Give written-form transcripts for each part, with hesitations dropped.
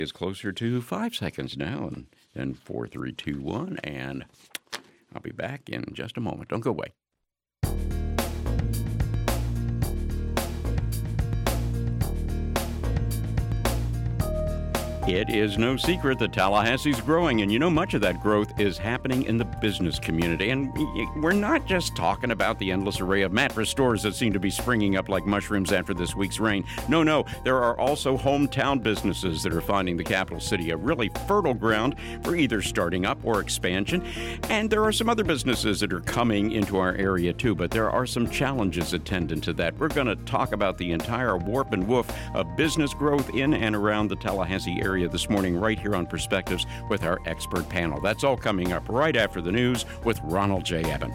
Is closer to 5 seconds now, and then 4, 3, 2, 1, and I'll be back in just a moment. Don't go away. It is no secret that Tallahassee's growing, and much of that growth is happening in the business community. And we're not just talking about the endless array of mattress stores that seem to be springing up like mushrooms after this week's rain. No, there are also hometown businesses that are finding the capital city a really fertile ground for either starting up or expansion. And there are some other businesses that are coming into our area too, but there are some challenges attendant to that. We're going to talk about the entire warp and woof of business growth in and around the Tallahassee area this morning right here on Perspectives with our expert panel. That's all coming up right after the news with Ronald J. Eben.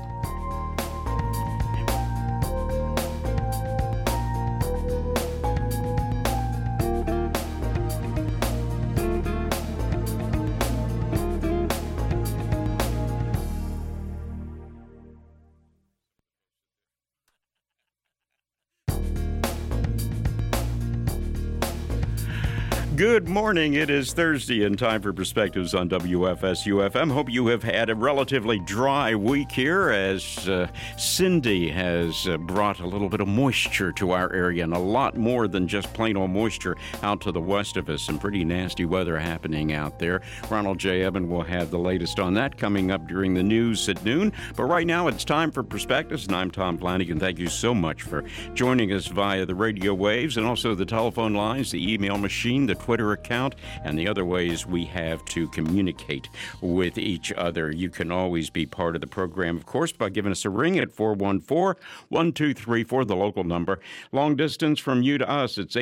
Good morning. It is Thursday and time for Perspectives on WFSU-FM. Hope you have had a relatively dry week here as Cindy has brought a little bit of moisture to our area, and a lot more than just plain old moisture out to the west of us. Some pretty nasty weather happening out there. Ronald J. Eben will have the latest on that coming up during the news at noon. But right now it's time for Perspectives, and I'm Tom Flanagan. Thank you so much for joining us via the radio waves and also the telephone lines, the email machine, the Twitter account, and the other ways we have to communicate with each other. You can always be part of the program, of course, by giving us a ring at 414-1234, the local number. Long distance from you to us, it's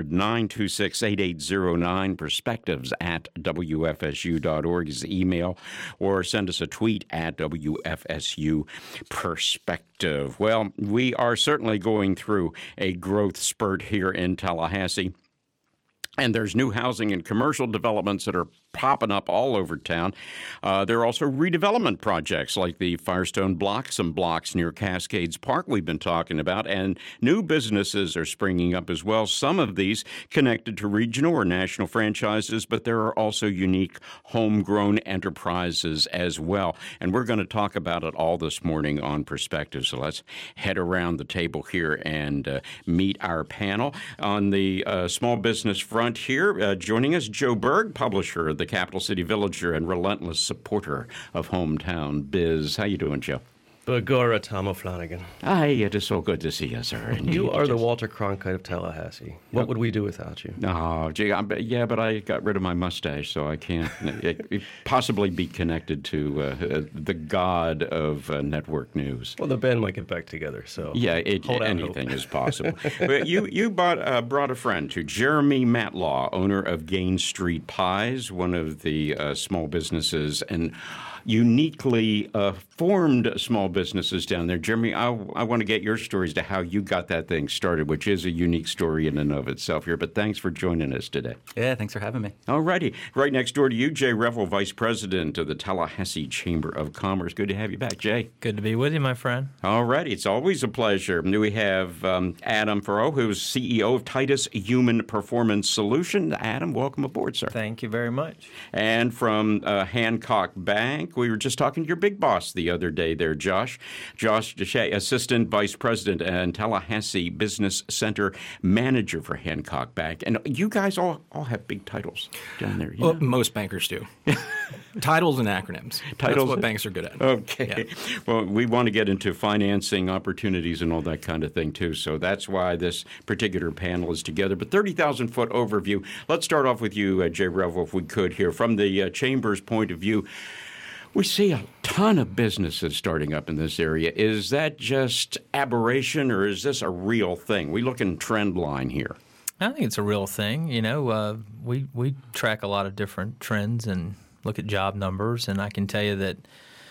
800-926-8809, perspectives at WFSU.org is the email, or send us a tweet at WFSU Perspective. Well, we are certainly going through a growth spurt here in Tallahassee. And there's new housing and commercial developments that are popping up all over town. There are also redevelopment projects like the Firestone Block, some blocks near Cascades Park we've been talking about, and new businesses are springing up as well. Some of these connected to regional or national franchises, but there are also unique homegrown enterprises as well. And we're going to talk about it all this morning on Perspective. So let's head around the table here and meet our panel. On the small business front here, joining us, Joe Berg, publisher of the Capital City Villager and relentless supporter of hometown biz. How you doing, Joe? Begorra, Tom O'Flanagan. Hi, it is so good to see you, sir. Indeed. You are the Walter Cronkite of Tallahassee. What would we do without you? Oh, gee, yeah, but I got rid of my mustache, so I can't possibly be connected to the god of network news. Well, the band might get back together, so yeah, anything is possible. But you brought a friend to Jeremy Matlaw, owner of Gain Street Pies, one of the small businesses and uniquely formed small businesses down there. Jeremy, I want to get your stories to how you got that thing started, which is a unique story in and of itself here. But thanks for joining us today. Yeah, thanks for having me. All righty. Right next door to you, Jay Revel, Vice President of the Tallahassee Chamber of Commerce. Good to have you back, Jay. Good to be with you, my friend. All righty. It's always a pleasure. We have Adam Farrow, who's CEO of Titus Human Performance Solution. Adam, welcome aboard, sir. Thank you very much. And from Hancock Bank, we were just talking to your big boss the other day there, Josh Deshay, Assistant Vice President and Tallahassee Business Center Manager for Hancock Bank. And you guys all have big titles down there. Well, most bankers do. Titles and acronyms. That's what banks are good at. Okay. Yeah. Well, we want to get into financing opportunities and all that kind of thing, too. So that's why this particular panel is together. But 30,000-foot overview. Let's start off with you, Jay Revel, if we could here. From the Chamber's point of view, we see a ton of businesses starting up in this area. Is that just aberration, or is this a real thing? We look in trend line here. I think it's a real thing. We track a lot of different trends and look at job numbers, and I can tell you that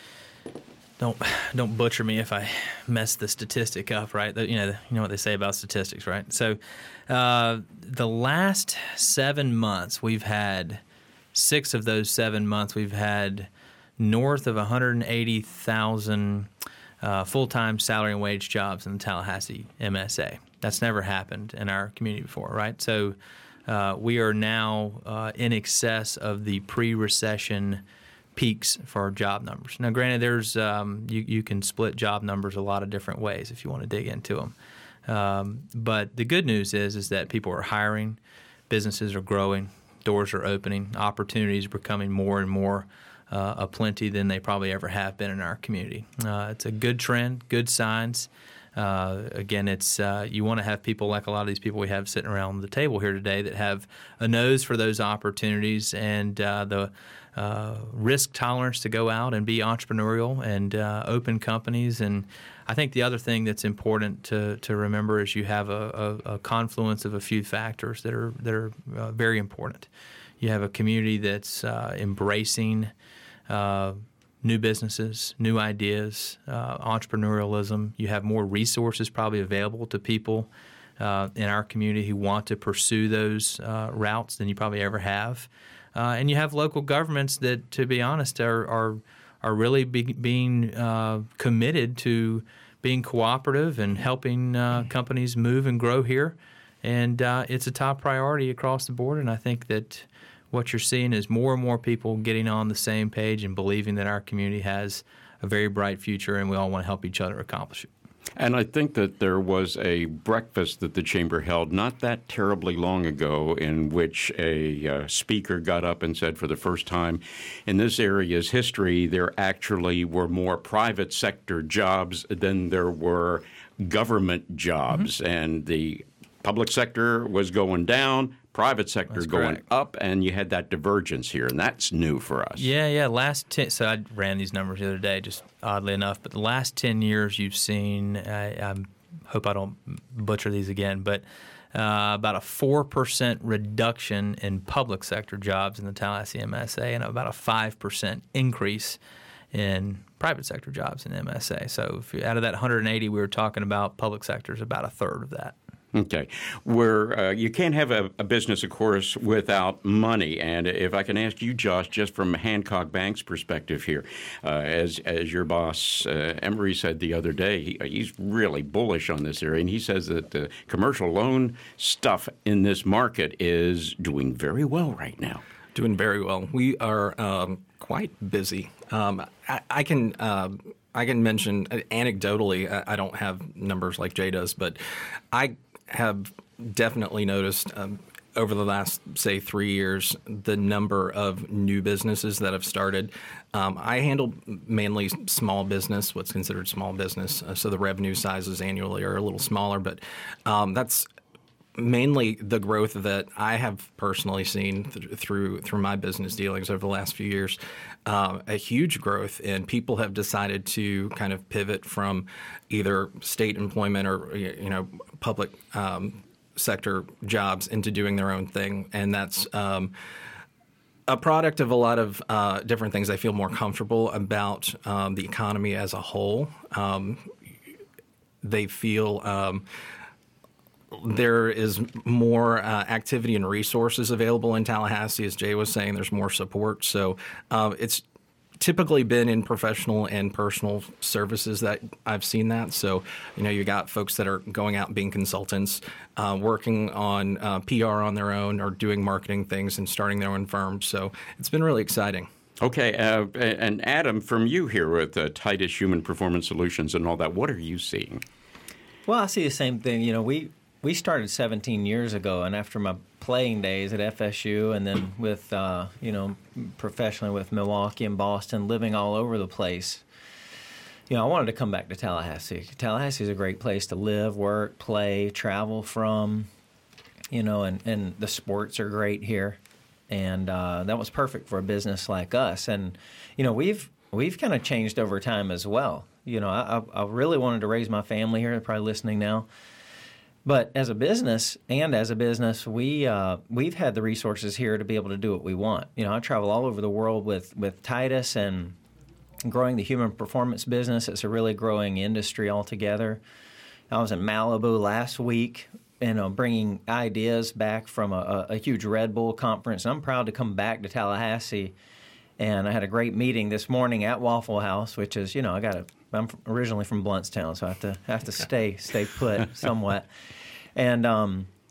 don't butcher me if I mess the statistic up, right? You know what they say about statistics, right? So the last 7 months, we've had 6 of those 7 months, we've had north of 180,000 full-time salary and wage jobs in the Tallahassee MSA. That's never happened in our community before, right? So we are now in excess of the pre-recession peaks for our job numbers. Now, granted, there's you can split job numbers a lot of different ways if you want to dig into them. But the good news is that people are hiring, businesses are growing, doors are opening, opportunities are becoming more and more aplenty than they probably ever have been in our community. It's a good trend, good signs. Again, it's you want to have people like a lot of these people we have sitting around the table here today that have a nose for those opportunities and the risk tolerance to go out and be entrepreneurial and open companies. And I think the other thing that's important to remember is you have a confluence of a few factors that are very important. You have a community that's embracing new businesses, new ideas, entrepreneurialism. You have more resources probably available to people in our community who want to pursue those routes than you probably ever have. And you have local governments that, to be honest, are really being committed to being cooperative and helping companies move and grow here. And it's a top priority across the board. And I think that what you're seeing is more and more people getting on the same page and believing that our community has a very bright future and we all want to help each other accomplish it. And I think that there was a breakfast that the Chamber held not that terribly long ago in which a speaker got up and said for the first time in this area's history there actually were more private sector jobs than there were government jobs. Mm-hmm. And the public sector was going down, private sector That's going correct. up, and you had that divergence here, and that's new for us. Yeah. So I ran these numbers the other day, just oddly enough, but the last 10 years you've seen, I hope I don't butcher these again, but about a 4% reduction in public sector jobs in the Tallahassee MSA and about a 5% increase in private sector jobs in MSA. So if out of that 180 we were talking about, public sector is about a third of that. Okay. Where you can't have a business, of course, without money. And if I can ask you, Josh, just from Hancock Bank's perspective here, as your boss, Emery, said the other day, he's really bullish on this area. And he says that the commercial loan stuff in this market is doing very well right now. Doing very well. We are quite busy. I can mention anecdotally, I don't have numbers like Jay does, but I have definitely noticed over the last, say, 3 years, the number of new businesses that have started. I handle mainly small business, what's considered small business, so the revenue sizes annually are a little smaller, but that's mainly the growth that I have personally seen through my business dealings over the last few years, a huge growth, and people have decided to kind of pivot from either state employment or public sector jobs into doing their own thing, and that's a product of a lot of different things. I feel more comfortable about the economy as a whole. They feel there is more activity and resources available in Tallahassee. As Jay was saying, there's more support. So it's typically been in professional and personal services that I've seen that. So, you got folks that are going out and being consultants, working on PR on their own or doing marketing things and starting their own firms. So it's been really exciting. Okay. And Adam, from you here with Titus Human Performance Solutions and all that, what are you seeing? Well, I see the same thing. We started 17 years ago, and after my playing days at FSU and then with, professionally with Milwaukee and Boston, living all over the place, I wanted to come back to Tallahassee. Tallahassee is a great place to live, work, play, travel from, and the sports are great here. And that was perfect for a business like us. And, we've kind of changed over time as well. I really wanted to raise my family here. They're probably listening now. But as a business, we've had the resources here to be able to do what we want. I travel all over the world with Titus and growing the human performance business. It's a really growing industry altogether. I was in Malibu last week, bringing ideas back from a huge Red Bull conference. And I'm proud to come back to Tallahassee. And I had a great meeting this morning at Waffle House, which is, I'm originally from Bluntstown, so I have to stay put somewhat. And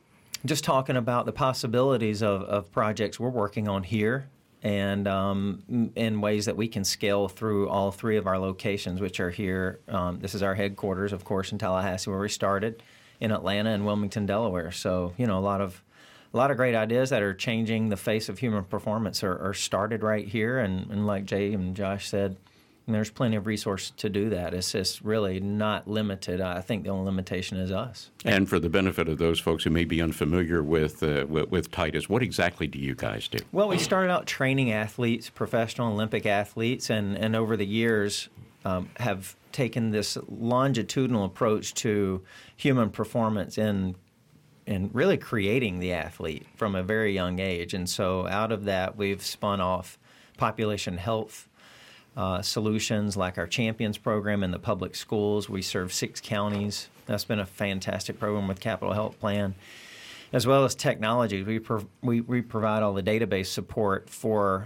just talking about the possibilities of projects we're working on here and in ways that we can scale through all three of our locations, which are here. This is our headquarters, of course, in Tallahassee, where we started, in Atlanta and Wilmington, Delaware. So, a lot of great ideas that are changing the face of human performance are started right here. And like Jay and Josh said, there's plenty of resource to do that. It's just really not limited. I think the only limitation is us. And for the benefit of those folks who may be unfamiliar with Titus, what exactly do you guys do? Well, we started out training athletes, professional Olympic athletes, and over the years have taken this longitudinal approach to human performance in really creating the athlete from a very young age. And so out of that, we've spun off population health solutions like our Champions program in the public schools. We serve 6 counties. That's been a fantastic program with Capital Health Plan, as well as technology. We provide all the database support for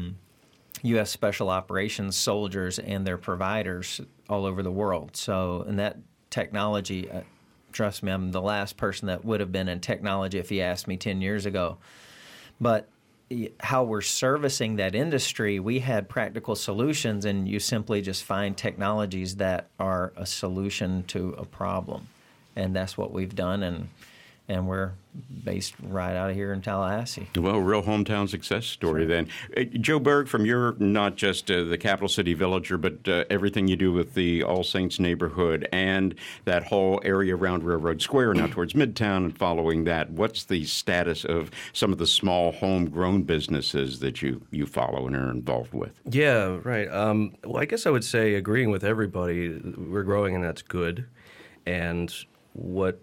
U.S. Special Operations soldiers and their providers all over the world. So, and that technology, trust me, I'm the last person that would have been in technology if you asked me 10 years ago. But how we're servicing that industry, we had practical solutions, and you simply just find technologies that are a solution to a problem. And that's what we've done, and we're based right out of here in Tallahassee. Well, real hometown success story then. Joe Berg, from your, not just the Capital City Villager, but everything you do with the All Saints neighborhood and that whole area around Railroad Square, now towards Midtown and following that, what's the status of some of the small homegrown businesses that you follow and are involved with? Yeah, right. Well, I guess I would say, agreeing with everybody, we're growing and that's good. And what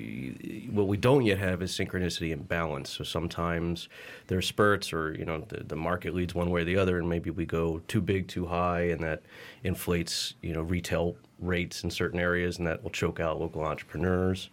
we don't yet have is synchronicity and balance. So sometimes there are spurts, or the market leads one way or the other, and maybe we go too big, too high, and that inflates retail rates in certain areas, and that will choke out local entrepreneurs.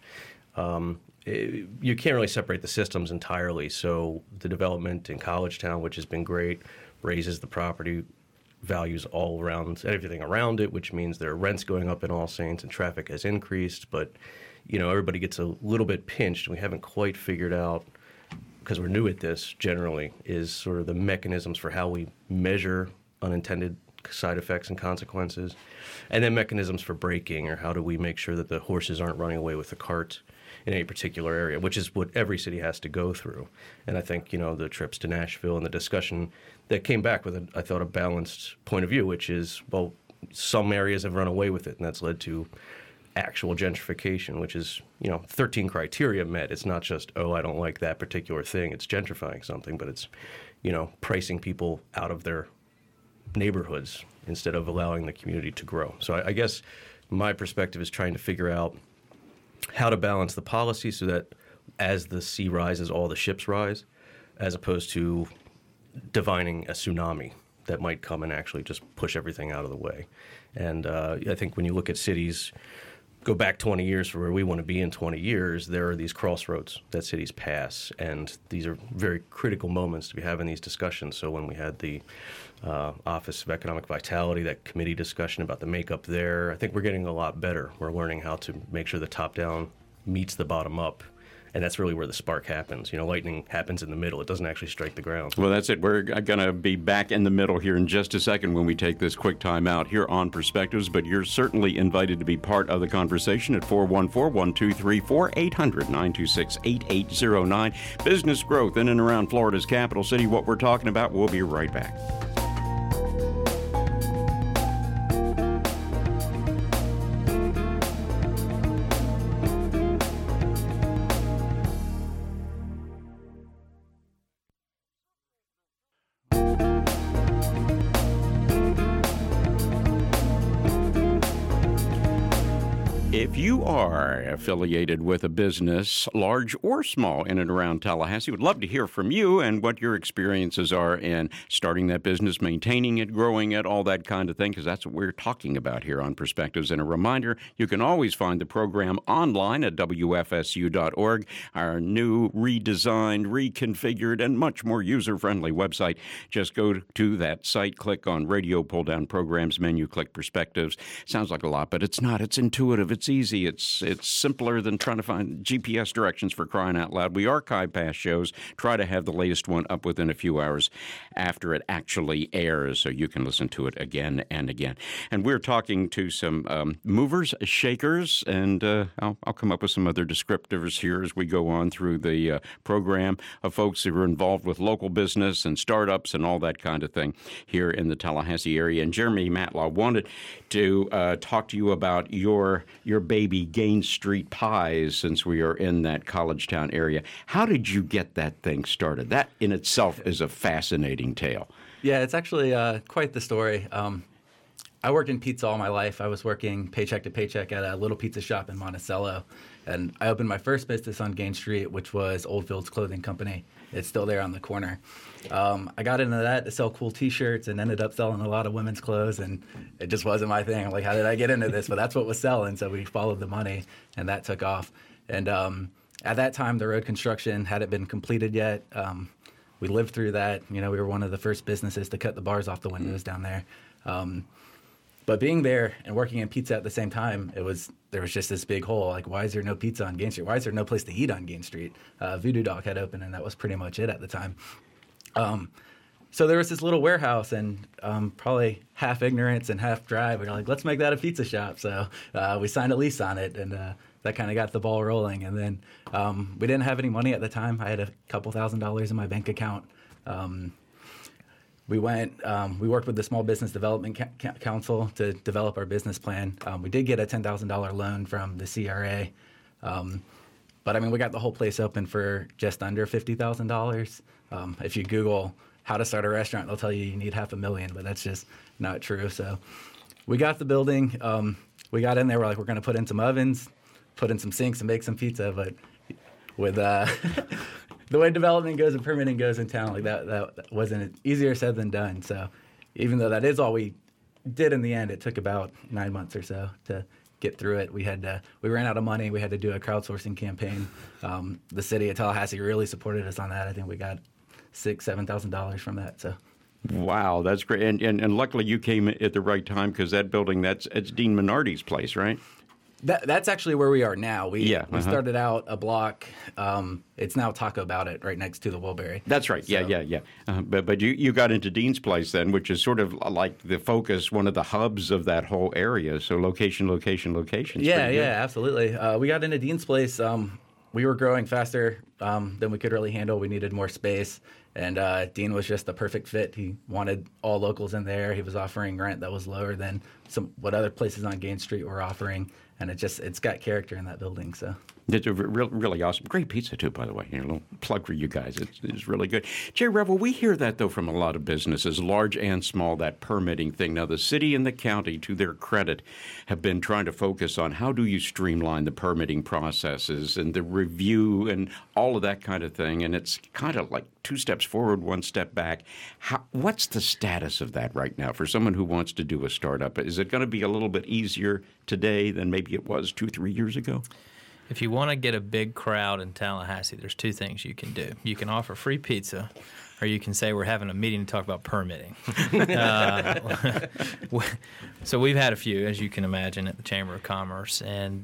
You can't really separate the systems entirely. So the development in College Town, which has been great, raises the property values all around, everything around it, which means there are rents going up in All Saints and traffic has increased, but everybody gets a little bit pinched. We haven't quite figured out, because we're new at this generally, is sort of the mechanisms for how we measure unintended side effects and consequences, and then mechanisms for braking, or how do we make sure that the horses aren't running away with the cart in any particular area, which is what every city has to go through. And I think, the trips to Nashville and the discussion that came back with, I thought, a balanced point of view, which is, well, some areas have run away with it, and that's led to actual gentrification, which is, 13 criteria met. It's not just, I don't like that particular thing. It's gentrifying something, but it's, pricing people out of their neighborhoods instead of allowing the community to grow. So I guess my perspective is trying to figure out how to balance the policy so that as the sea rises, all the ships rise, as opposed to divining a tsunami that might come and actually just push everything out of the way. And I think when you look at cities, go back 20 years for where we want to be in 20 years, there are these crossroads that cities pass, and these are very critical moments to be having these discussions. So when we had the Office of Economic Vitality, that committee discussion about the makeup there, I think we're getting a lot better. We're learning how to make sure the top-down meets the bottom-up. And that's really where the spark happens. Lightning happens in the middle. It doesn't actually strike the ground. Well, that's it. We're going to be back in the middle here in just a second when we take this quick time out here on Perspectives. But you're certainly invited to be part of the conversation at 414-1234, 800-926-8809. Business growth in and around Florida's capital city. What we're talking about. We'll be right back. If you are affiliated with a business, large or small, in and around Tallahassee, would love to hear from you and what your experiences are in starting that business, maintaining it, growing it, all that kind of thing, because that's what we're talking about here on Perspectives. And a reminder, you can always find the program online at WFSU.org, our new, redesigned, reconfigured, and much more user-friendly website. Just go to that site, click on Radio, pull down Programs menu, click Perspectives. Sounds like a lot, but it's not. It's intuitive. It's easy. It's simpler than trying to find GPS directions, for crying out loud. We archive past shows, try to have the latest one up within a few hours after it actually airs, so you can listen to it again and again. And we're talking to some movers, shakers, and I'll come up with some other descriptors here as we go on through the program, of folks who are involved with local business and startups and all that kind of thing here in the Tallahassee area. And Jeremy Matlaw wanted to talk to you about your baby Gaines Street Pies, since we are in that college town area. How did you get that thing started? That in itself is a fascinating tale. Yeah, it's actually quite the story. I worked in pizza all my life. I was working paycheck to paycheck at a little pizza shop in Monticello. And I opened my first business on Gaines Street, which was Oldfields Clothing Company. It's still there on the corner. I got into that to sell cool T-shirts and ended up selling a lot of women's clothes, and it just wasn't my thing. I'm like, how did I get into this? But that's what was selling, so we followed the money, and that took off. And at that time, the road construction hadn't been completed yet. We lived through that. We were one of the first businesses to cut the bars off the windows down there. But being there and working in pizza at the same time, there was just this big hole. Like, why is there no pizza on Gaines Street? Why is there no place to eat on Gaines Street? Voodoo Dog had opened, and that was pretty much it at the time. So there was this little warehouse, and probably half ignorance and half drive, we were like, let's make that a pizza shop. So we signed a lease on it, and that kind of got the ball rolling. And then we didn't have any money at the time. I had a couple $1,000s in my bank account. We worked with the Small Business Development Council to develop our business plan. We did get a $10,000 loan from the CRA. But, we got the whole place open for just under $50,000. If you Google how to start a restaurant, they'll tell you need $500,000, but that's just not true. So we got the building. We got in there. We're like, we're going to put in some ovens, put in some sinks, and make some pizza. But with the way development goes and permitting goes in town, like that wasn't easier said than done. So even though that is all we did in the end, it took about 9 months or so to get through it. We ran out of money. We had to do a crowdsourcing campaign. The city of Tallahassee really supported us on that. I think we got $7,000 from that. So. Wow, that's great. And luckily you came at the right time, because that building, it's Dean Minardi's place, right? That's actually where we are now. We started out a block. It's now Taco About It, right next to the Wilbury. That's right. So. Yeah. But you got into Dean's place then, which is sort of like the focus, one of the hubs of that whole area. So location. Yeah, absolutely. We got into Dean's place. We were growing faster than we could really handle. We needed more space. And Dean was just the perfect fit. He wanted all locals in there. He was offering rent that was lower than what other places on Gaines Street were offering. And it's got character in that building. So it's really awesome. Great pizza too, by the way. A little plug for you guys. It's really good. Jay Revel, we hear that though from a lot of businesses, large and small, that permitting thing. Now the city and the county, to their credit, have been trying to focus on how do you streamline the permitting processes and the review and all of that kind of thing. And it's kind of like 2 steps forward, 1 step back. What's the status of that right now for someone who wants to do a startup? Is it going to be a little bit easier today than maybe it was 2-3 years ago? If you want to get a big crowd in Tallahassee, there's 2 things you can do. You can offer free pizza, or you can say we're having a meeting to talk about permitting. So we've had a few, as you can imagine, at the Chamber of Commerce, and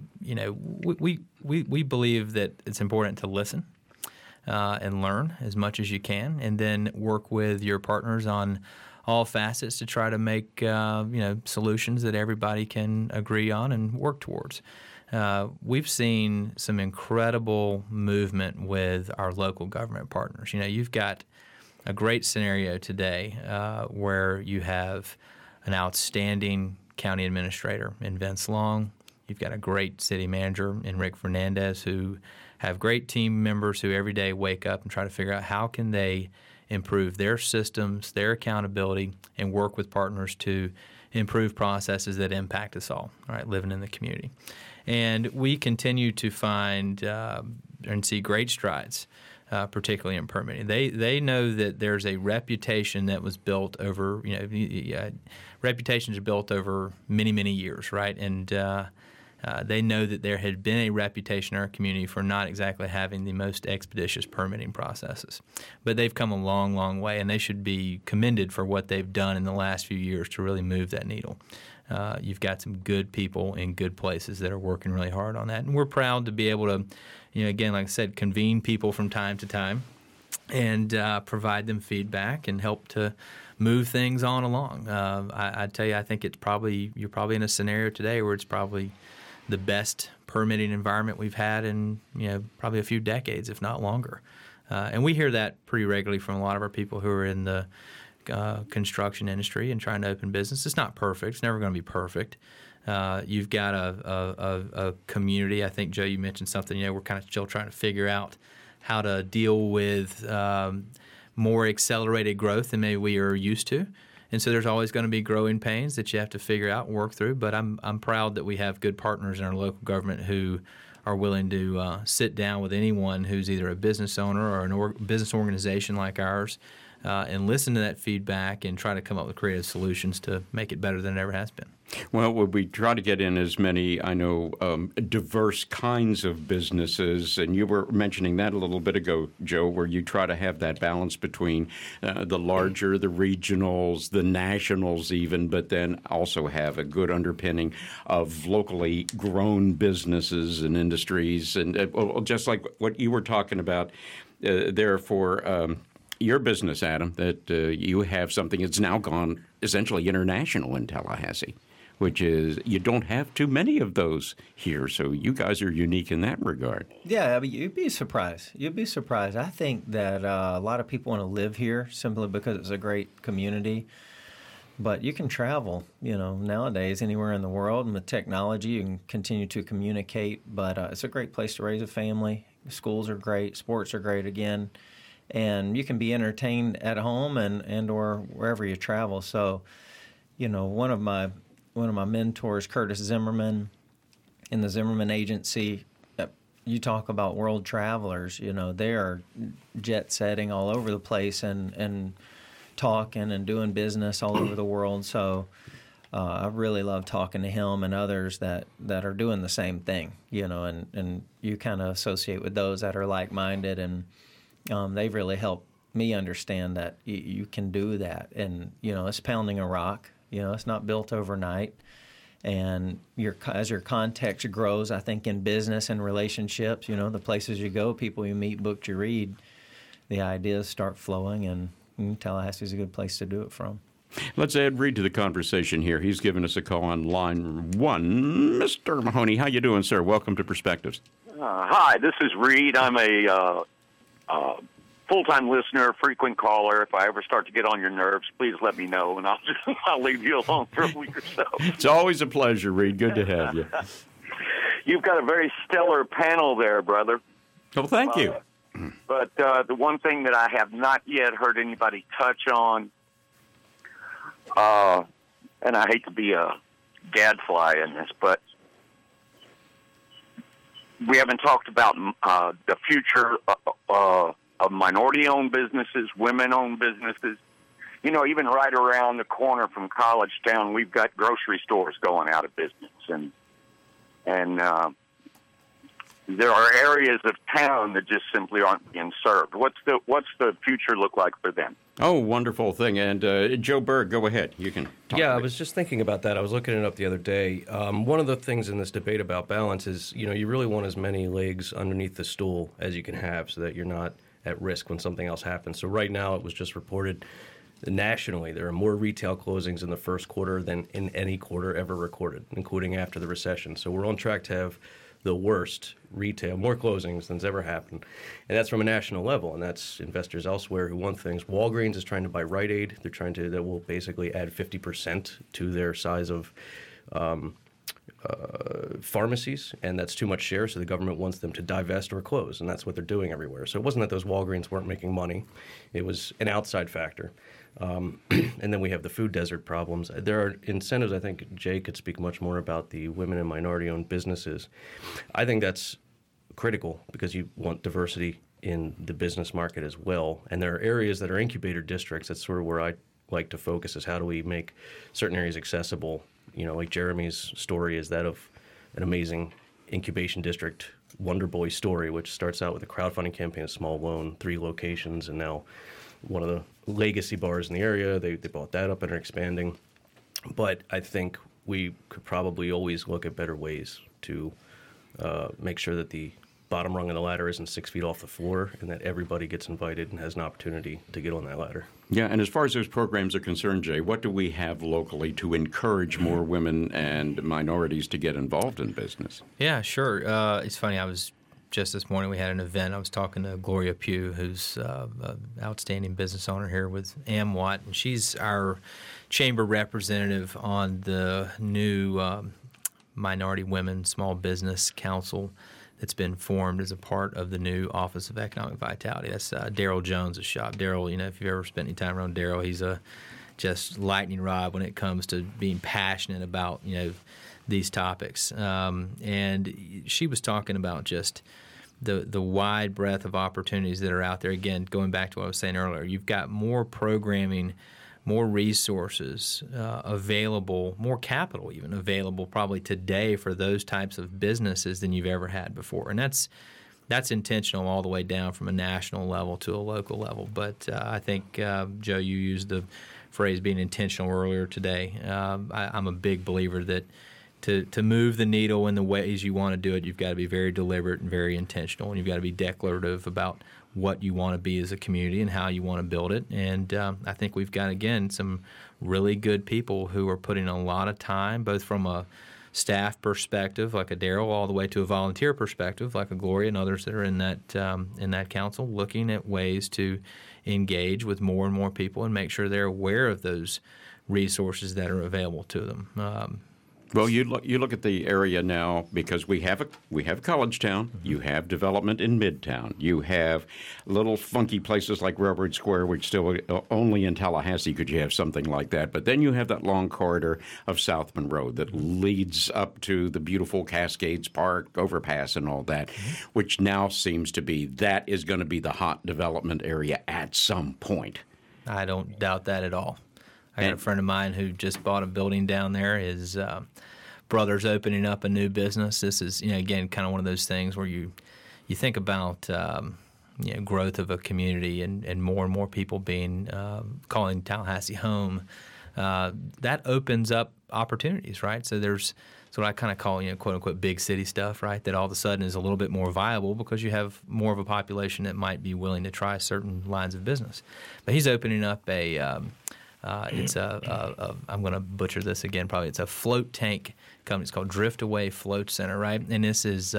we believe that it's important to listen and learn as much as you can, and then work with your partners on all facets to try to make solutions that everybody can agree on and work towards. We've seen some incredible movement with our local government partners. You've got a great scenario today where you have an outstanding county administrator in Vince Long. You've got a great city manager in Rick Fernandez, who have great team members who every day wake up and try to figure out how can they improve their systems, their accountability, and work with partners to improve processes that impact us all right, living in the community. And we continue to find and see great strides, particularly in permitting. They know that there's a reputation that was built over, reputations are built over many, many years, right? And they know that there had been a reputation in our community for not exactly having the most expeditious permitting processes. But they've come a long, long way, and they should be commended for what they've done in the last few years to really move that needle. you've got some good people in good places that are working really hard on that. And we're proud to be able to, again, like I said, convene people from time to time and provide them feedback and help to move things on along. I tell you, I think you're probably in a scenario today where it's probably the best permitting environment we've had in probably a few decades, if not longer. And we hear that pretty regularly from a lot of our people who are in the construction industry and trying to open business. It's not perfect. It's never going to be perfect. You've got a community. I think, Joe, you mentioned something. We're kind of still trying to figure out how to deal with more accelerated growth than maybe we are used to. And so there's always going to be growing pains that you have to figure out and work through. But I'm proud that we have good partners in our local government who are willing to sit down with anyone who's either a business owner or a business organization like ours and listen to that feedback and try to come up with creative solutions to make it better than it ever has been. Well, we try to get in as many, diverse kinds of businesses, and you were mentioning that a little bit ago, Joe, where you try to have that balance between the larger, the regionals, the nationals even, but then also have a good underpinning of locally grown businesses and industries. And just like what you were talking about there for your business, Adam, that you have something that's now gone essentially international in Tallahassee, which is you don't have too many of those here. So you guys are unique in that regard. Yeah, I mean, you'd be surprised. You'd be surprised. I think that a lot of people want to live here simply because it's a great community. But you can travel, nowadays anywhere in the world, and with technology you can continue to communicate. But it's a great place to raise a family. Schools are great. Sports are great again. And you can be entertained at home and or wherever you travel. So, one of my mentors, Curtis Zimmerman, in the Zimmerman Agency, you talk about world travelers. They are jet setting all over the place and talking and doing business all over the world. So I really love talking to him and others that are doing the same thing. And you kind of associate with those that are like-minded, and they've really helped me understand that you can do that. And, it's pounding a rock. It's not built overnight. And as your context grows, I think in business and relationships, the places you go, people you meet, books you read, the ideas start flowing, and Tallahassee's a good place to do it from. Let's add Reed to the conversation here. He's given us a call on line one. Mr. Mahoney, how you doing, sir? Welcome to Perspectives. Hi, this is Reed. I'm a full-time listener, frequent caller. If I ever start to get on your nerves, please let me know, and I'll leave you alone for a week or so. It's always a pleasure, Reed. Good to have you. You've got a very stellar panel there, brother. Well, thank you. But the one thing that I have not yet heard anybody touch on, and I hate to be a gadfly in this, but we haven't talked about the future of minority-owned businesses, women-owned businesses. Even right around the corner from College Town, we've got grocery stores going out of business, and there are areas of town that just simply aren't being served. What's the future look like for them? Oh, wonderful thing. And Joe Berg, go ahead. You can talk. Yeah, I was just thinking about that. I was looking it up the other day. One of the things in this debate about balance is, you really want as many legs underneath the stool as you can have so that you're not at risk when something else happens. So right now it was just reported nationally there are more retail closings in the first quarter than in any quarter ever recorded, including after the recession. So we're on track to have the worst retail, more closings than's ever happened. And that's from a national level, and that's investors elsewhere who want things. Walgreens is trying to buy Rite Aid. That will basically add 50% to their size of pharmacies, and that's too much share, so the government wants them to divest or close, and that's what they're doing everywhere. So it wasn't that those Walgreens weren't making money. It was an outside factor. And then we have the food desert problems. There are incentives. I think Jay could speak much more about the women and minority-owned businesses. I think that's critical because you want diversity in the business market as well. And there are areas that are incubator districts. That's sort of where I like to focus, is how do we make certain areas accessible. Like Jeremy's story is that of an amazing incubation district, Wonder Boy story, which starts out with a crowdfunding campaign, a small loan, 3 locations, and now one of the legacy bars in the area. They bought that up and are expanding. But I think we could probably always look at better ways to make sure that the bottom rung of the ladder isn't 6 feet off the floor and that everybody gets invited and has an opportunity to get on that ladder. Yeah, and as far as those programs are concerned, Jay, what do we have locally to encourage more women and minorities to get involved in business? Yeah, sure. It's funny. Just this morning we had an event. I was talking to Gloria Pugh, who's an outstanding business owner here with AmWatt, and she's our chamber representative on the new Minority Women Small Business Council that's been formed as a part of the new Office of Economic Vitality. That's Daryl Jones' shop. Daryl, if you've ever spent any time around Daryl, he's a just lightning rod when it comes to being passionate about these topics. And she was talking about just the wide breadth of opportunities that are out there. Again, going back to what I was saying earlier, you've got more programming, more resources available, more capital even available probably today for those types of businesses than you've ever had before. And that's intentional all the way down from a national level to a local level. But I think, Joe, you used the phrase being intentional earlier today. I'm a big believer that to move the needle in the ways you want to do it, you've got to be very deliberate and very intentional, and you've got to be declarative about what you want to be as a community and how you want to build it. And I think we've got, again, some really good people who are putting a lot of time, both from a staff perspective, like a Daryl, all the way to a volunteer perspective, like a Gloria and others that are in that council, looking at ways to engage with more and more people and make sure they're aware of those resources that are available to them. Well, you look at the area now because we have college town. Mm-hmm. You have development in Midtown. You have little funky places like Railroad Square, which still only in Tallahassee could you have something like that. But then you have that long corridor of South Monroe that leads up to the beautiful Cascades Park overpass and all that, which now seems to be that is going to be the hot development area at some point. I don't doubt that at all. I got a friend of mine who just bought a building down there. His brother's opening up a new business. This is, again, kind of one of those things where you think about, growth of a community and more people being calling Tallahassee home. That opens up opportunities, right? So there's what I kind of call, quote unquote, big city stuff, right? That all of a sudden is a little bit more viable because you have more of a population that might be willing to try certain lines of business. But he's opening up it's I'm going to butcher this again probably. It's a float tank company. It's called Drift Away Float Center, right? And this is,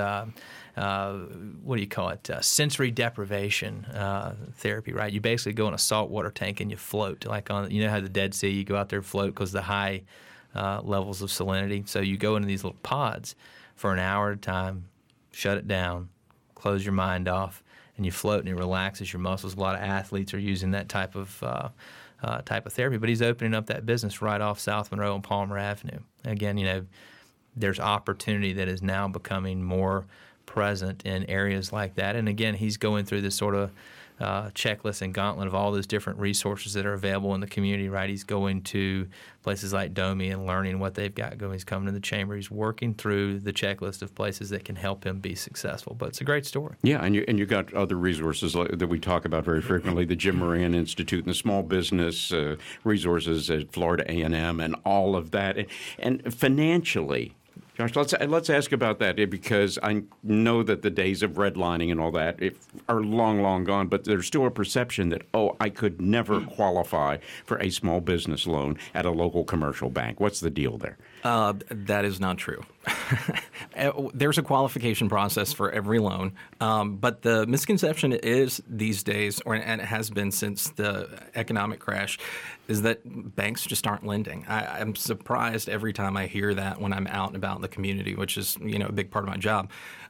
what do you call it? Sensory deprivation therapy, right? You basically go in a saltwater tank and you float. Like how the Dead Sea, you go out there and float because of the high levels of salinity. So you go into these little pods for an hour at a time, shut it down, close your mind off, and you float and it relaxes your muscles. A lot of athletes are using that type of therapy, but he's opening up that business right off South Monroe and Palmer Avenue. Again, there's opportunity that is now becoming more present in areas like that. And again, he's going through this sort of checklist and gauntlet of all those different resources that are available in the community, right? He's going to places like Domi and learning what they've got going. He's coming to the chamber. He's working through the checklist of places that can help him be successful. But it's a great story. Yeah, and you got other resources that we talk about very frequently, the Jim Moran Institute and the small business resources at Florida A&M and all of that. And financially, Josh, let's ask about that because I know that the days of redlining and all that are long, long gone, but there's still a perception that, I could never qualify for a small business loan at a local commercial bank. What's the deal there? That is not true. There's a qualification process for every loan, but the misconception is these days, and it has been since the economic crash, is that banks just aren't lending. I'm surprised every time I hear that when I'm out and about in the community, which is a big part of my job.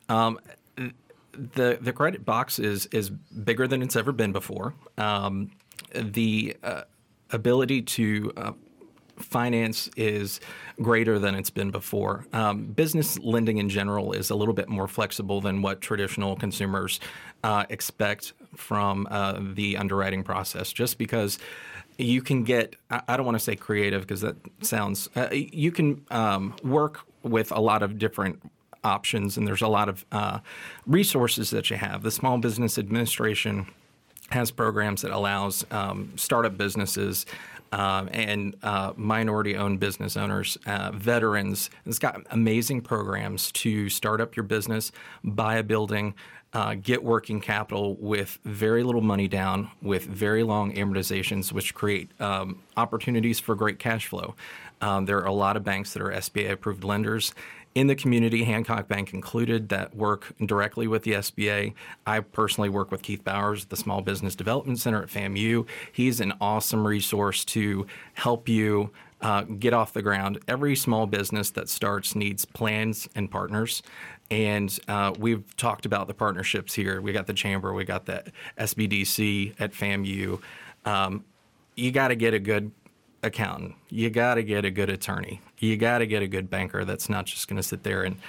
The credit box is bigger than it's ever been before. The ability to finance is greater than it's been before. Business lending in general is a little bit more flexible than what traditional consumers expect from the underwriting process, just because you can get, I don't want to say creative because that sounds, you can work with a lot of different options, and there's a lot of resources that you have. The Small Business Administration has programs that allows startup businesses and minority-owned business owners, veterans. It's got amazing programs to start up your business, buy a building, get working capital with very little money down, with very long amortizations, which create opportunities for great cash flow. There are a lot of banks that are SBA-approved lenders in the community, Hancock Bank included, that work directly with the SBA. I personally work with Keith Bowers at the Small Business Development Center at FAMU. He's an awesome resource to help you get off the ground. Every small business that starts needs plans and partners. And we've talked about the partnerships here. We got the Chamber, we got the SBDC at FAMU. You got to get a good accountant. You got to get a good attorney. You got to get a good banker that's not just going to sit there and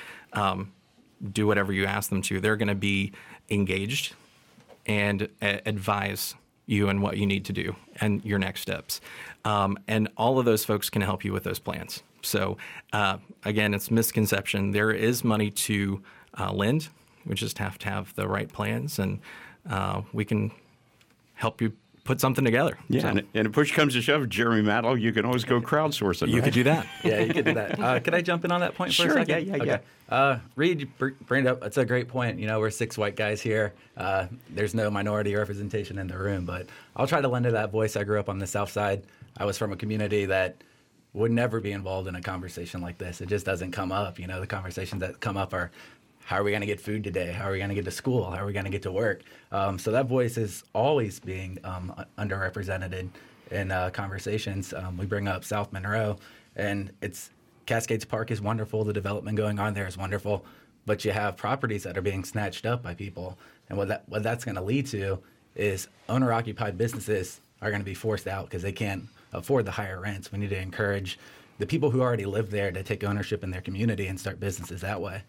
do whatever you ask them to. They're going to be engaged and advise you on what you need to do and your next steps. And all of those folks can help you with those plans. So, again, it's misconception. There is money to lend. We just have to have the right plans, and we can help you put something together. Yeah, So, and if push comes to shove, Jeremy Mattel, you can always go crowdsource it. you right? could do that. Yeah, you could do that. Could I jump in on that point for Sure, a second? yeah. Reed, you bring it up. It's a great point. You know, we're 6 white guys here. There's no minority representation in the room, but I'll try to lend to that voice. I grew up on the South Side. I was from a community that would never be involved in a conversation like this. It just doesn't come up. You know, the conversations that come up are, how are we going to get food today? How are we going to get to school? How are we going to get to work? So that voice is always being underrepresented in conversations. We bring up South Monroe, and Cascades Park is wonderful. The development going on there is wonderful, but you have properties that are being snatched up by people, and what that's going to lead to is owner-occupied businesses are going to be forced out because they can't afford the higher rents. We need to encourage the people who already live there to take ownership in their community and start businesses that way.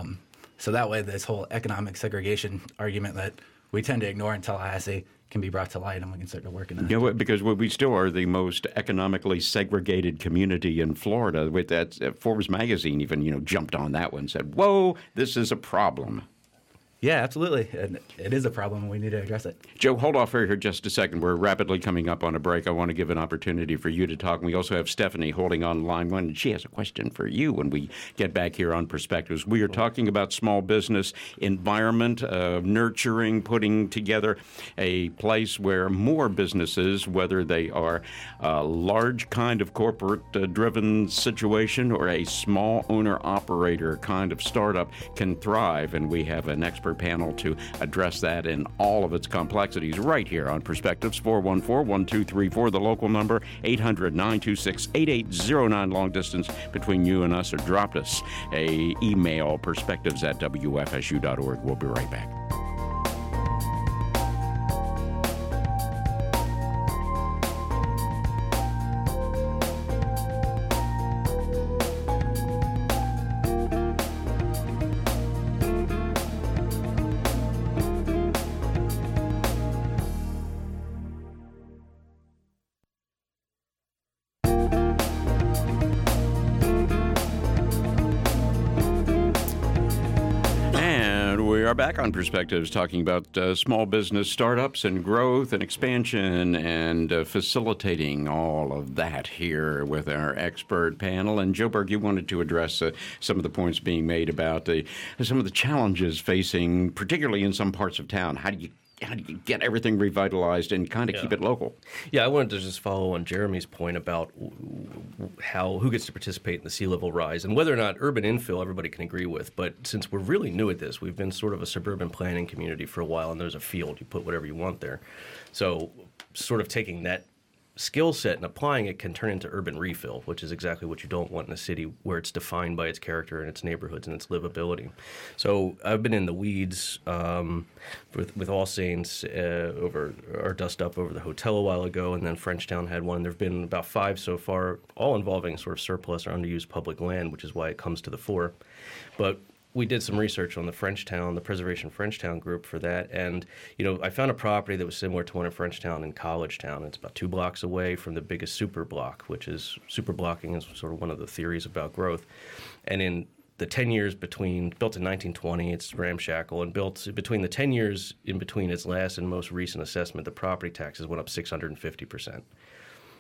So that way, this whole economic segregation argument that we tend to ignore in Tallahassee can be brought to light, and we can start to work in that. You know, because we still are the most economically segregated community in Florida. With that, Forbes magazine even jumped on that one and said, "Whoa, this is a problem." Yeah, absolutely. And it is a problem, and we need to address it. Joe, hold off here just a second. We're rapidly coming up on a break. I want to give an opportunity for you to talk. We also have Stephanie holding on line one, and she has a question for you when we get back here on Perspectives. We are talking about small business environment, nurturing, putting together a place where more businesses, whether they are a large kind of corporate-driven situation or a small owner-operator kind of startup, can thrive. And we have an expert panel to address that in all of its complexities right here on Perspectives. 414-1234, the local number, 800-926-8809, long distance between you and us, or drop us a email, perspectives@wfsu.org. We'll be right back. Back on Perspectives, talking about small business startups and growth and expansion and facilitating all of that here with our expert panel. And Joe Berg, you wanted to address some of the points being made about some of the challenges facing, particularly in some parts of town. How do you get everything revitalized and kind of keep it local? Yeah, I wanted to just follow on Jeremy's point about who gets to participate in the sea level rise and whether or not urban infill everybody can agree with. But since we're really new at this, we've been sort of a suburban planning community for a while, and there's a field. You put whatever you want there. So sort of taking that skill set and applying it can turn into urban refill, which is exactly what you don't want in a city where it's defined by its character and its neighborhoods and its livability. So I've been in the weeds with All Saints over our dust up over the hotel a while ago, and then Frenchtown had one. There have been about 5 so far, all involving sort of surplus or underused public land, which is why it comes to the fore. But we did some research on the Preservation Frenchtown group for that, and I found a property that was similar to one in Frenchtown in Collegetown. It's about 2 blocks away from the biggest super block, which is super blocking is sort of one of the theories about growth. And in the 10 years built in 1920, it's ramshackle, and built between the 10 years in between its last and most recent assessment, the property taxes went up 650%.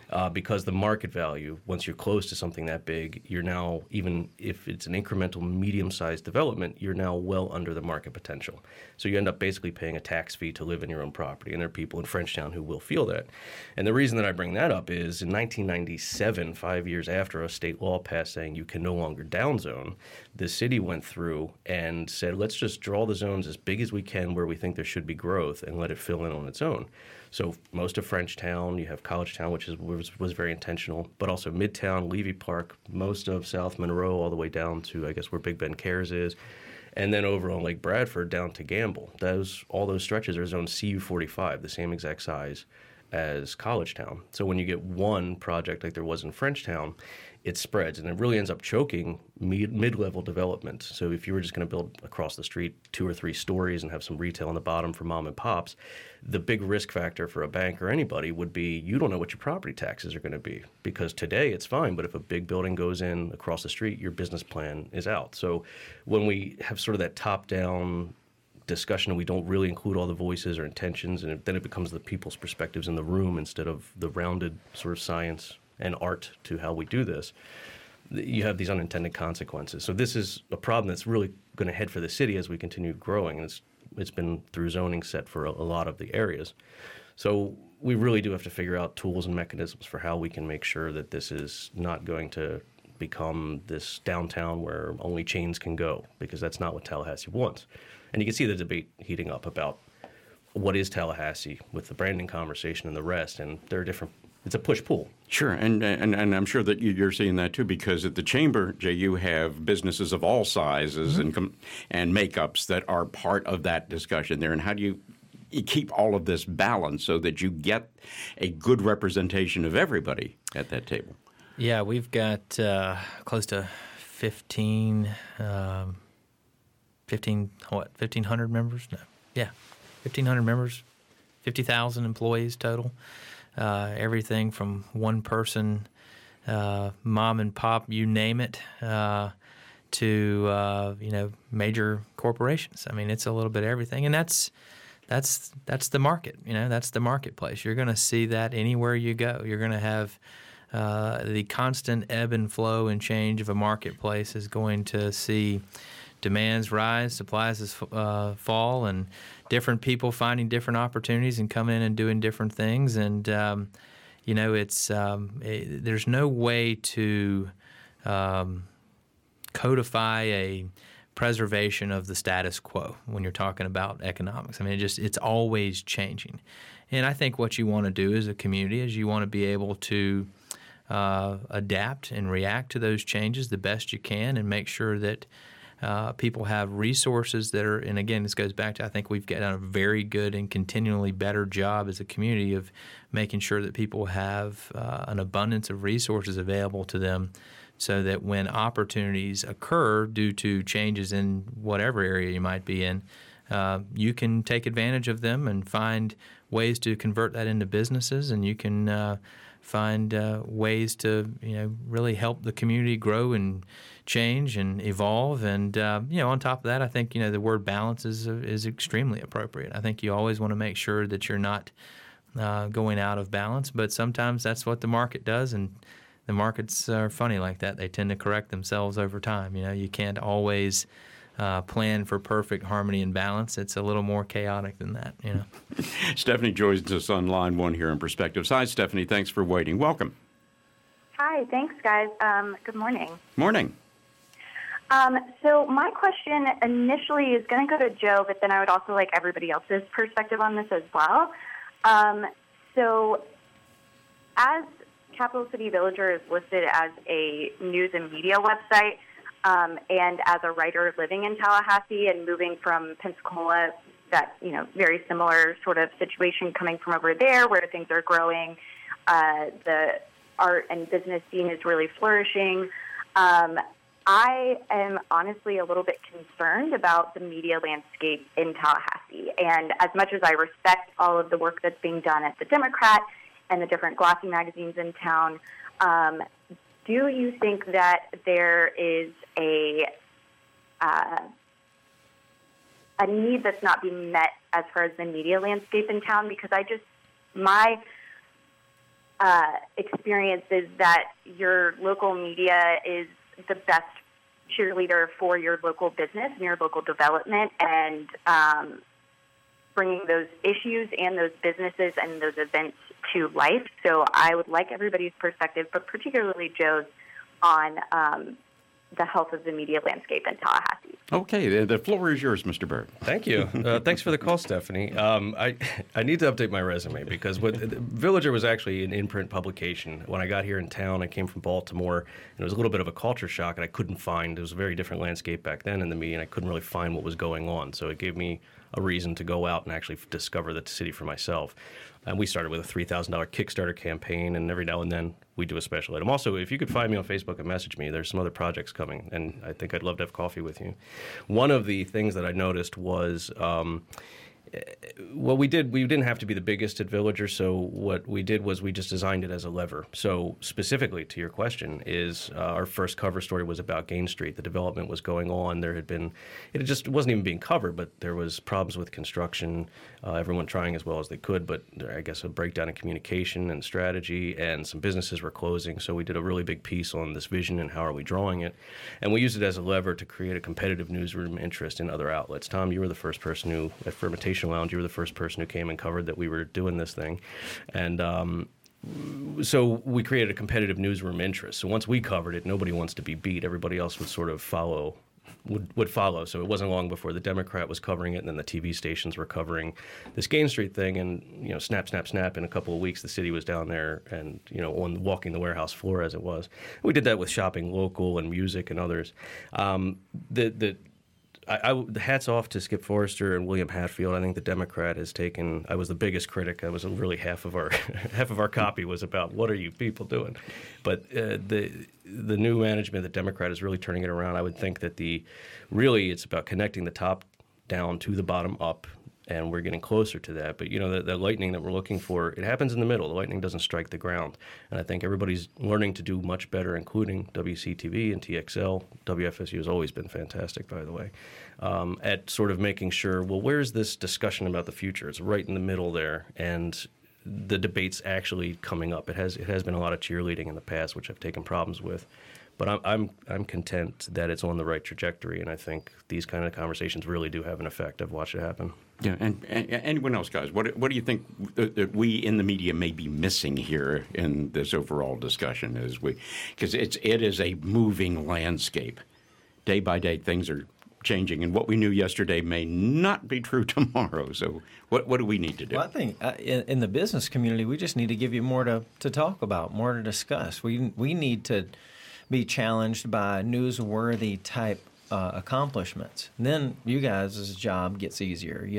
because the market value, once you're close to something that big, you're now, even if it's an incremental medium-sized development, you're now well under the market potential. So you end up basically paying a tax fee to live in your own property, and there are people in Frenchtown who will feel that. And the reason that I bring that up is in 1997, 5 years after a state law passed saying you can no longer downzone, the city went through and said, let's just draw the zones as big as we can where we think there should be growth and let it fill in on its own. So most of Frenchtown, you have Collegetown, which was very intentional, but also Midtown, Levy Park, most of South Monroe, all the way down to, I guess, where Big Ben Cares is, and then over on Lake Bradford down to Gamble. All those stretches are zone CU45, the same exact size as Collegetown. So when you get one project like there was in Frenchtown, it spreads, and it really ends up choking mid-level development. So if you were just going to build across the street 2 or 3 stories and have some retail on the bottom for mom and pops, the big risk factor for a bank or anybody would be you don't know what your property taxes are going to be, because today it's fine, but if a big building goes in across the street, your business plan is out. So when we have sort of that top-down discussion and we don't really include all the voices or intentions, and then it becomes the people's perspectives in the room instead of the rounded sort of science and art to how we do this, you have these unintended consequences. So this is a problem that's really going to head for the city as we continue growing. And it's been through zoning set for a lot of the areas. So we really do have to figure out tools and mechanisms for how we can make sure that this is not going to become this downtown where only chains can go, because that's not what Tallahassee wants. And you can see the debate heating up about what is Tallahassee with the branding conversation and the rest, and there are different. It's a push-pull. Sure, and I'm sure that you're seeing that too, because at the Chamber, Jay, you have businesses of all sizes and makeups that are part of that discussion there. And how do you keep all of this balanced so that you get a good representation of everybody at that table? Yeah, we've got close to 1,500 members? No. Yeah, 1,500 members, 50,000 employees total. Everything from one person, mom and pop, you name it, to major corporations. I mean, it's a little bit of everything, and that's the market. That's the marketplace. You're going to see that anywhere you go. You're going to have the constant ebb and flow and change of a marketplace is going to see demands rise, supplies fall, and different people finding different opportunities and coming in and doing different things. And there's no way to codify a preservation of the status quo when you're talking about economics. I mean, it's always changing. And I think what you want to do as a community is you want to be able to adapt and react to those changes the best you can, and make sure that people have resources that are, and again, this goes back to, I think we've done a very good and continually better job as a community of making sure that people have an abundance of resources available to them, so that when opportunities occur due to changes in whatever area you might be in, you can take advantage of them and find ways to convert that into businesses, and you can find ways to really help the community grow and change and evolve. And on top of that, I think the word balance is extremely appropriate. I think you always want to make sure that you're not going out of balance, but sometimes that's what the market does, and the markets are funny like that. They tend to correct themselves over time. You can't always plan for perfect harmony and balance. It's a little more chaotic than that. Stephanie joins us on line one here in Perspectives. Hi, Stephanie. Thanks for waiting. Welcome. Hi. Thanks, guys. Good morning. Morning. So my question initially is going to go to Joe, but then I would also like everybody else's perspective on this as well. So as Capital City Villager is listed as a news and media website, and as a writer living in Tallahassee and moving from Pensacola, that, very similar sort of situation coming from over there where things are growing, the art and business scene is really flourishing. I am honestly a little bit concerned about the media landscape in Tallahassee. And as much as I respect all of the work that's being done at the Democrat and the different glossy magazines in town, do you think that there is a need that's not being met as far as the media landscape in town? Because experience is that your local media is the best cheerleader for your local business and your local development, and bringing those issues and those businesses and those events to life. So I would like everybody's perspective, but particularly Joe's, on the health of the media landscape in Tallahassee. Okay, the floor is yours, Mr. Bird. Thank you. Thanks for the call, Stephanie. I need to update my resume because Villager was actually an in-print publication. When I got here in town, I came from Baltimore, and it was a little bit of a culture shock, and I couldn't find, it was a very different landscape back then in the media, and I couldn't really find what was going on. So it gave me a reason to go out and actually discover the city for myself. And we started with a $3,000 Kickstarter campaign, and every now and then we do a special item. Also, if you could find me on Facebook and message me, there's some other projects coming, and I think I'd love to have coffee with you. One of the things that I noticed was, we didn't have to be the biggest at Villager, so what we did was we just designed it as a lever. So specifically to your question is our first cover story was about Gain Street. The development was going on. It just wasn't even being covered, but there was problems with construction, everyone trying as well as they could, but I guess a breakdown in communication and strategy, and some businesses were closing. So we did a really big piece on this vision and how are we drawing it. And we used it as a lever to create a competitive newsroom interest in other outlets. Tom, you were the first person who, at Fermentation Lounge, you were the first person who came and covered that we were doing this thing. And so we created a competitive newsroom interest. So once we covered it, nobody wants to be beat. Everybody else would sort of follow. Would follow. So it wasn't long before the Democrat was covering it, and then the TV stations were covering this Gain Street thing, and snap. In a couple of weeks, the city was down there and on walking the warehouse floor as it was. We did that with Shopping Local and music and others. The hats off to Skip Forrester and William Hatfield. I think the Democrat has taken. I was the biggest critic. I was really half of our copy was about what are you people doing, but the new management, the Democrat, is really turning it around. I would think that it's about connecting the top down to the bottom up, and we're getting closer to that. But the lightning that we're looking for, it happens in the middle. The lightning doesn't strike the ground, and I think everybody's learning to do much better, including WCTV and TXL. WFSU has always been fantastic, by the way, at sort of making sure, well, where's this discussion about the future? It's right in the middle there, and the debate's actually coming up. It has been a lot of cheerleading in the past, which I've taken problems with. But I'm content that it's on the right trajectory, and I think these kind of conversations really do have an effect. I've watched it happen. Yeah, and anyone else, guys? What do you think that we in the media may be missing here in this overall discussion? Because it is a moving landscape. Day by day, things are changing, and what we knew yesterday may not be true tomorrow. So, what do we need to do? Well, I think in the business community, we just need to give you more to talk about, more to discuss. We need to be challenged by newsworthy type accomplishments. And then you guys' job gets easier.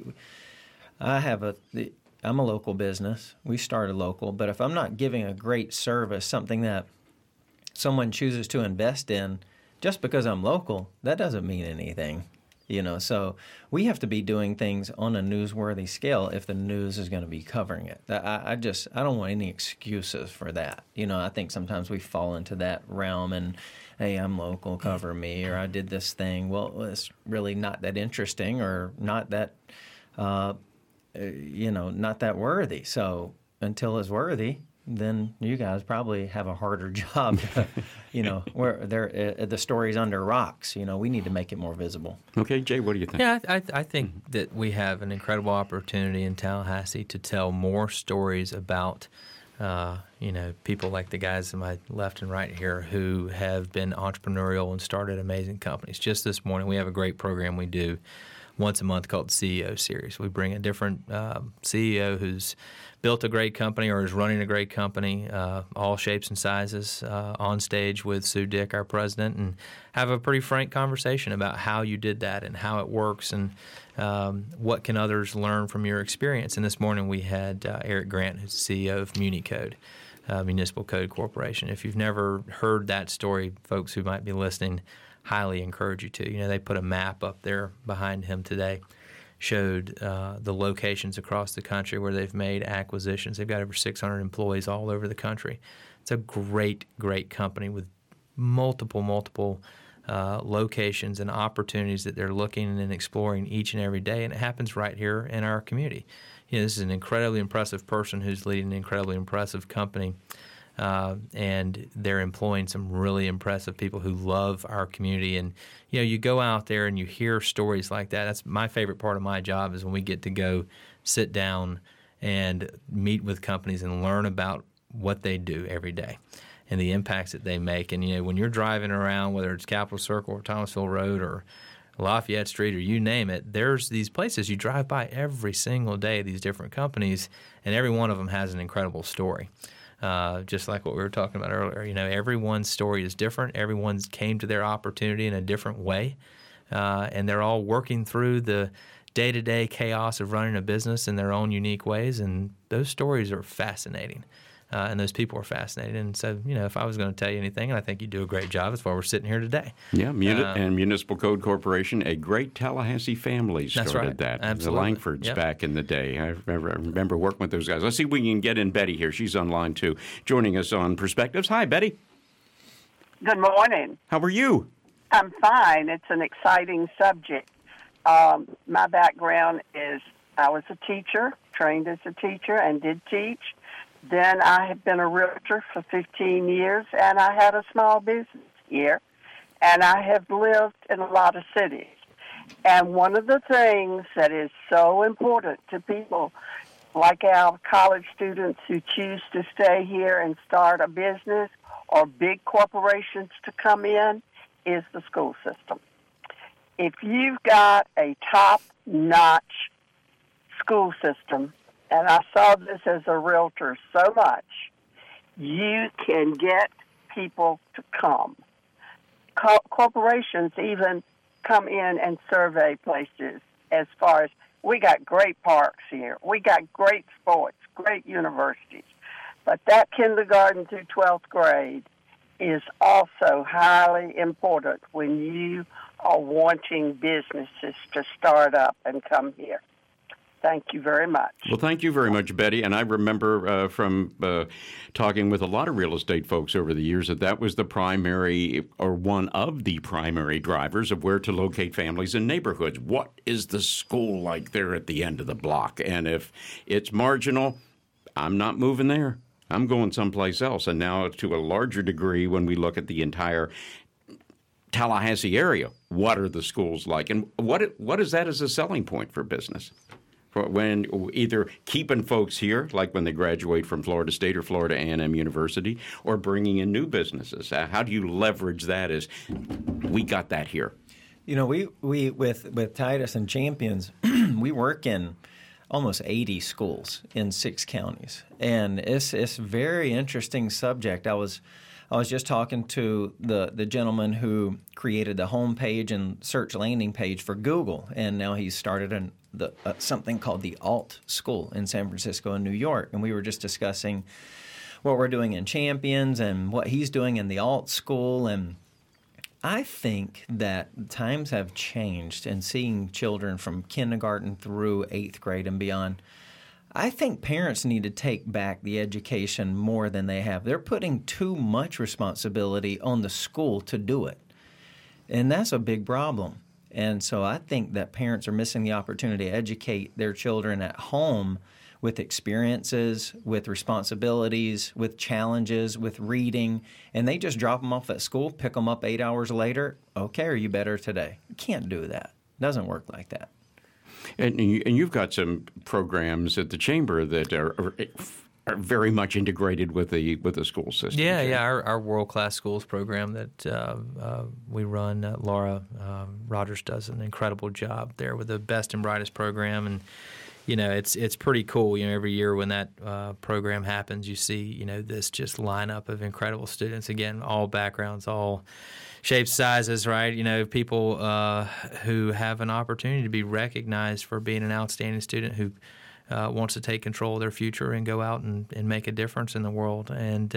I'm a local business. We started local, but if I'm not giving a great service, something that someone chooses to invest in, just because I'm local, that doesn't mean anything. So we have to be doing things on a newsworthy scale if the news is going to be covering it. I don't want any excuses for that. I think sometimes we fall into that realm and, hey, I'm local, cover me, or I did this thing. Well, it's really not that interesting or not that, not that worthy. So until it's worthy, then you guys probably have a harder job, where the story's under rocks. We need to make it more visible. Okay, Jay, what do you think? Yeah, I think that we have an incredible opportunity in Tallahassee to tell more stories about, people like the guys to my left and right here who have been entrepreneurial and started amazing companies. Just this morning, we have a great program we do once a month called the CEO Series. We bring a different CEO who's built a great company or is running a great company, all shapes and sizes, on stage with Sue Dick, our president, and have a pretty frank conversation about how you did that and how it works and what can others learn from your experience. And this morning we had Eric Grant, who's the CEO of MuniCode, Municipal Code Corporation. If you've never heard that story, folks who might be listening, highly encourage you to. They put a map up there behind him today, showed the locations across the country where they've made acquisitions. They've got over 600 employees all over the country. It's a great, great company with multiple locations and opportunities that they're looking and exploring each and every day, and it happens right here in our community. this is an incredibly impressive person who's leading an incredibly impressive company. And they're employing some really impressive people who love our community. And, you go out there and you hear stories like that. That's my favorite part of my job, is when we get to go sit down and meet with companies and learn about what they do every day and the impacts that they make. And, when you're driving around, whether it's Capitol Circle or Thomasville Road or Lafayette Street or you name it, there's these places you drive by every single day, these different companies, and every one of them has an incredible story. Just like what we were talking about earlier, everyone's story is different. Everyone's came to their opportunity in a different way, and they're all working through the day-to-day chaos of running a business in their own unique ways, and those stories are fascinating. And those people are fascinating. And so, if I was going to tell you anything, and I think you do a great job, that's why we're sitting here today. Yeah, and Municipal Code Corporation, a great Tallahassee family started right. that. Absolutely. The Langfords back in the day. I remember working with those guys. Let's see if we can get in Betty here. She's online, too, joining us on Perspectives. Hi, Betty. Good morning. How are you? I'm fine. It's an exciting subject. My background is I was a teacher, trained as a teacher, and did teach. Then I have been a realtor for 15 years, and I had a small business here, and I have lived in a lot of cities. And one of the things that is so important to people like our college students who choose to stay here and start a business, or big corporations to come in, is the school system. If you've got a top-notch school system, and I saw this as a realtor so much, you can get people to come. Corporations even come in and survey places as far as, we got great parks here, we got great sports, great universities, but that kindergarten through 12th grade is also highly important when you are wanting businesses to start up and come here. Thank you very much. Well, thank you very much, Betty. And I remember from talking with a lot of real estate folks over the years that was the primary, or one of the primary drivers of where to locate families in neighborhoods. What is the school like there at the end of the block? And if it's marginal, I'm not moving there. I'm going someplace else. And now to a larger degree, when we look at the entire Tallahassee area, what are the schools like? And what is that as a selling point for business? When either keeping folks here, like when they graduate from Florida State or Florida A&M University, or bringing in new businesses. How do you leverage that as we got that here? We with Titus and Champions, we work in almost 80 schools in 6 counties, and it's a very interesting subject. I was just talking to the gentleman who created the homepage and search landing page for Google, and now he's started something called the Alt School in San Francisco and New York. And we were just discussing what we're doing in Champions and what he's doing in the Alt School. And I think that times have changed, and seeing children from kindergarten through 8th grade and beyond, I think parents need to take back the education more than they have. They're putting too much responsibility on the school to do it, and that's a big problem. And so I think that parents are missing the opportunity to educate their children at home with experiences, with responsibilities, with challenges, with reading, and they just drop them off at school, pick them up 8 hours later. Okay, are you better today? You can't do that. It doesn't work like that. And you've got some programs at the Chamber that are very much integrated with the school system. Yeah. Our world-class schools program that we run, Laura Rogers does an incredible job there with the best and brightest program, and it's pretty cool. Every year when that program happens, you see this just lineup of incredible students. Again, all backgrounds, all shapes, sizes, right? People who have an opportunity to be recognized for being an outstanding student who wants to take control of their future and go out and make a difference in the world. And,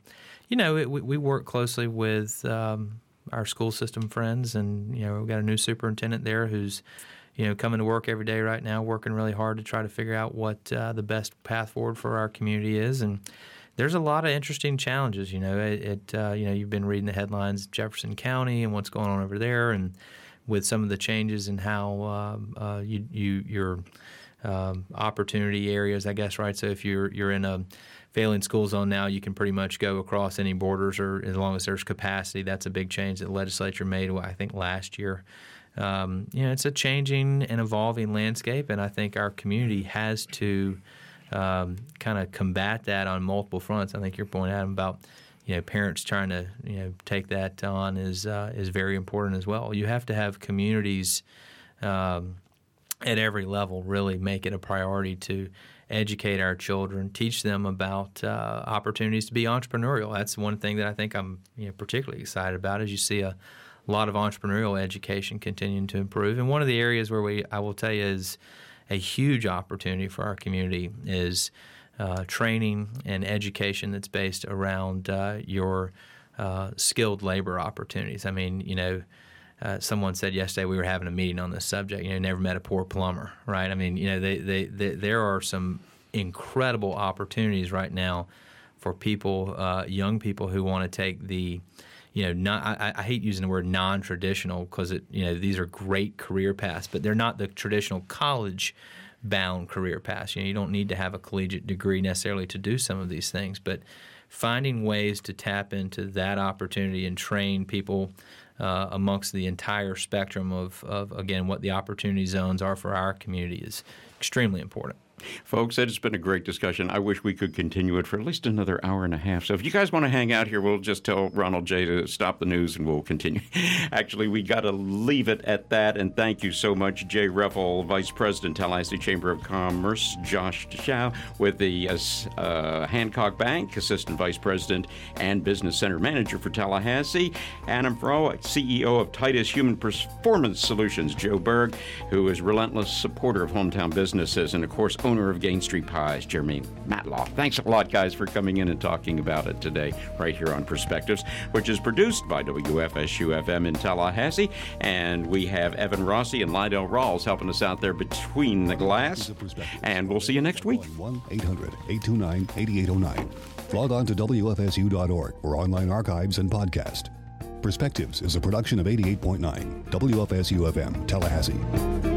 we work closely with our school system friends, and, we've got a new superintendent there who's, coming to work every day right now, working really hard to try to figure out what the best path forward for our community is. And there's a lot of interesting challenges. You've been reading the headlines, Jefferson County and what's going on over there, and with some of the changes in how you're opportunity areas, I guess, right? So if you're in a failing school zone now, you can pretty much go across any borders, or as long as there's capacity. That's a big change that the legislature made, I think, last year. It's a changing and evolving landscape, and I think our community has to kind of combat that on multiple fronts. I think your point, Adam, about parents trying to take that on is very important as well. You have to have communities at every level really make it a priority to educate our children, teach them about opportunities to be entrepreneurial. That's one thing that I think I'm particularly excited about, is you see a lot of entrepreneurial education continuing to improve. And one of the areas where I will tell you is a huge opportunity for our community is training and education that's based around your skilled labor opportunities. I mean, someone said yesterday, we were having a meeting on this subject, never met a poor plumber, right? I mean, there are some incredible opportunities right now for people, young people who want to take the I hate using the word non-traditional, because these are great career paths, but they're not the traditional college-bound career paths. You don't need to have a collegiate degree necessarily to do some of these things, but finding ways to tap into that opportunity and train people amongst the entire spectrum of again, what the opportunity zones are for our community is extremely important. Folks, it's been a great discussion. I wish we could continue it for at least another hour and a half. So if you guys want to hang out here, we'll just tell Ronald J. to stop the news and we'll continue. Actually, we got to leave it at that. And thank you so much, Jay Reffel, Vice President, Tallahassee Chamber of Commerce, Josh Deschow with the Hancock Bank, Assistant Vice President and Business Center Manager for Tallahassee, Adam Froh, CEO of Titus Human Performance Solutions, Joe Berg, who is relentless supporter of hometown businesses, and of course, owner of Gain Street Pies, Jeremy Matloff. Thanks a lot, guys, for coming in and talking about it today right here on Perspectives, which is produced by WFSU-FM in Tallahassee. And we have Evan Rossi and Lydell Rawls helping us out there between the glass. And we'll see you next week. 1-800-829-8809. Log on to WFSU.org for online archives and podcast. Perspectives is a production of 88.9 WFSU-FM Tallahassee.